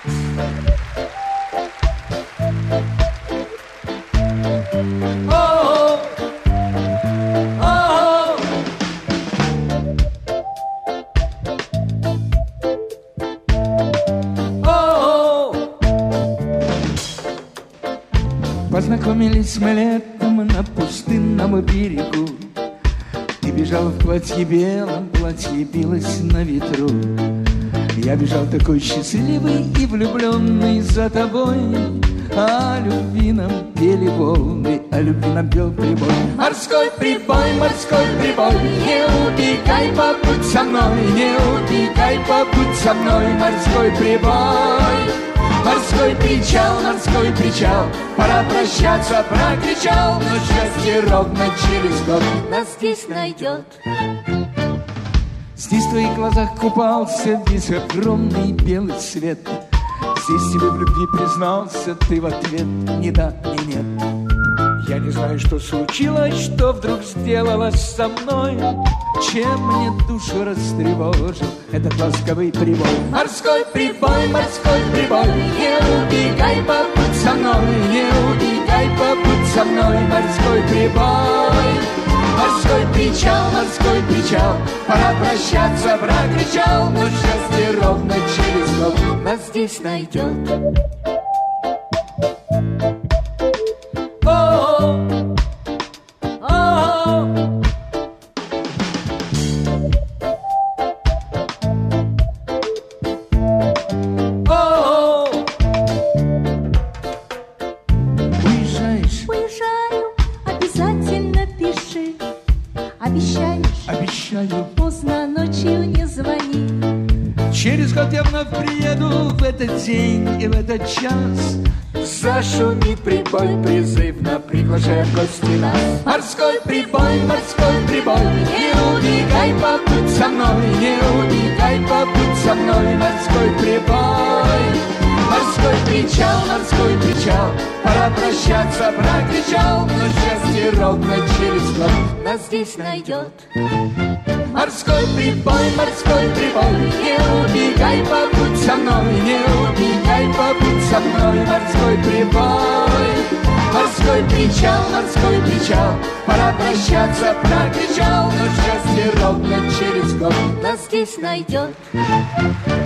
Познакомились мы летом на пустынном берегу. Ты бежал в платье белом, платье билось на ветру. Я бежал такой счастливый и влюбленный за тобой. О любви нам пели волны, о любви нам пел прибой. Морской прибой, не убегай, побудь со мной, не убегай, побудь со мной, морской прибой. Морской причал, пора прощаться, прокричал, но счастье ровно через год нас здесь найдет. Здесь в твоих глазах купался весь огромный белый свет. Здесь тебе в любви признался, ты в ответ ни да, ни нет. Я не знаю, что случилось, что вдруг сделалось со мной, чем мне душу растревожил этот ласковый прибой. Морской прибой, не убегай, побудь со мной, не убегай, побудь со мной, морской прибой. Морской причал, пора прощаться, прокричал, но счастье ровно через год нас здесь найдет. Поздно ночью не звони. Через год я вновь приеду в этот день и в этот час. Зашумит прибой, призывно приглашая в гости нас. Морской прибой, не убегай, побудь со мной, не убегай, побудь со мной, морской прибой. Морской причал, пора прощаться, прокричал, но счастье ровно через год нас здесь найдет. Морской прибой, не убегай, побудь со мной, не убегай, побудь со мной, морской прибой. Морской причал, пора прощаться, прокричал, но счастье ровно через год нас здесь найдет.